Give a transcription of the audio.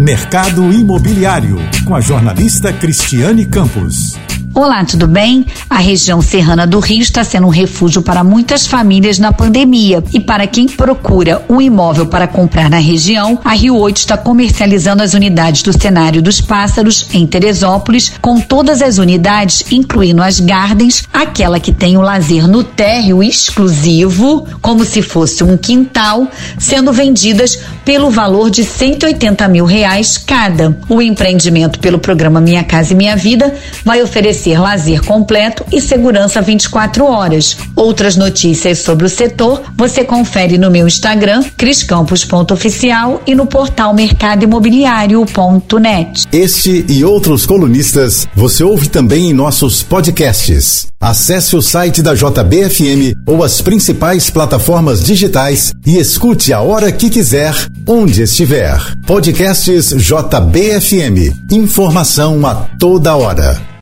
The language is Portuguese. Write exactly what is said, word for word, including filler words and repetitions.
Mercado Imobiliário, com a jornalista Cristiane Campos. Olá, tudo bem? A região serrana do Rio está sendo um refúgio para muitas famílias na pandemia. E para quem procura um imóvel para comprar na região, a Rio oito está comercializando as unidades do Cenário dos Pássaros, em Teresópolis, com todas as unidades, incluindo as Gardens, aquela que tem o lazer no térreo exclusivo, como se fosse um quintal, sendo vendidas pelo valor de cento e oitenta mil reais cada. O empreendimento pelo programa Minha Casa e Minha Vida vai oferecer lazer completo e segurança vinte e quatro horas. Outras notícias sobre o setor você confere no meu Instagram, criscampos ponto oficial, e no portal mercado imobiliário ponto net. Este e outros colunistas você ouve também em nossos podcasts. Acesse o site da J B F M ou as principais plataformas digitais e escute a hora que quiser, onde estiver. Podcasts J B F M. Informação a toda hora.